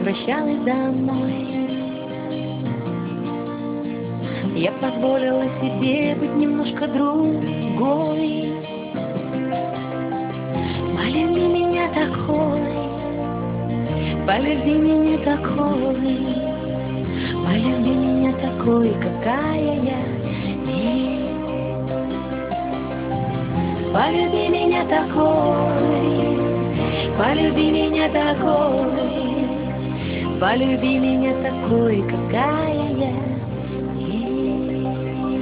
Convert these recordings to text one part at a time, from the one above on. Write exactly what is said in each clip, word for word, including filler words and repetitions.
возвращалась домой, я позволила себе быть немножко другой. Полюби меня такой, полюби меня такой, полюби меня такой, какая я есть. Полюби меня такой, полюби меня такой, полюби меня такой, какая я есть.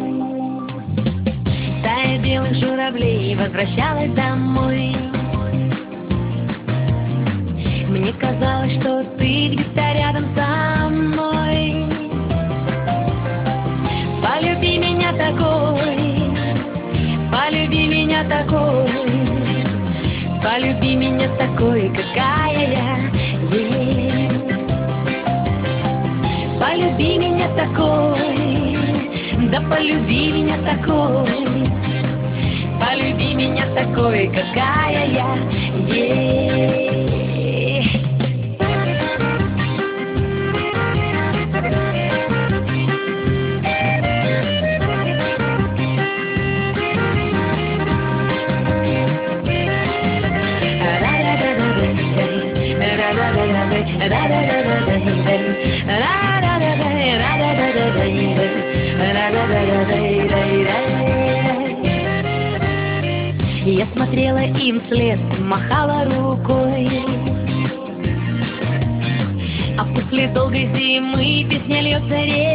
Стая белых журавлей возвращалась домой. Мне казалось, что ты где-то рядом со мной. Полюби меня такой, полюби меня такой, полюби меня такой, какая я есть. Полюби меня такой, да полюби меня такой, полюби меня такой, какая я есть. Я смотрела им вслед, махала рукой, а после долгой зимы песня льется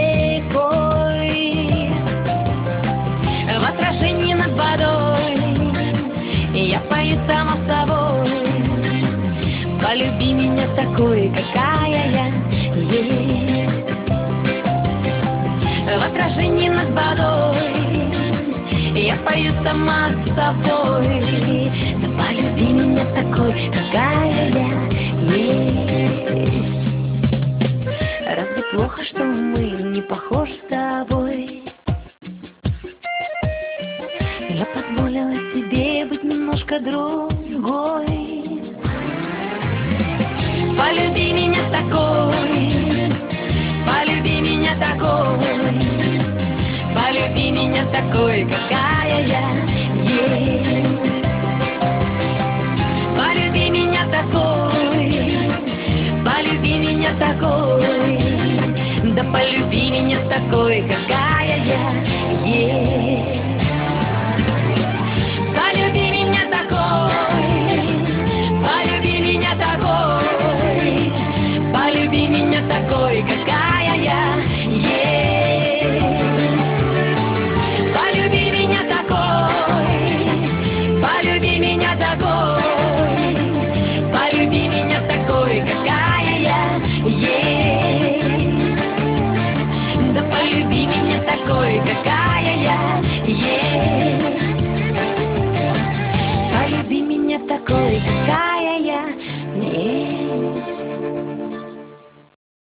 рекой. В отражении над водой я пою сама с собой. Полюби меня такой, какая я есть. В отражении над водой я пою сама с собой. Да полюби меня такой, какая я есть. Разве плохо, что мы не похожи с тобой? Я позволила себе быть немножко другой. Полюби меня такой, полюби меня такой, полюби меня такой, какая я есть. Полюби меня такой, полюби меня такой, да полюби меня такой, какая я